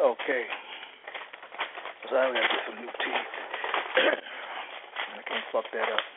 C: Okay. So I gotta get some new teeth. I can't fuck that up.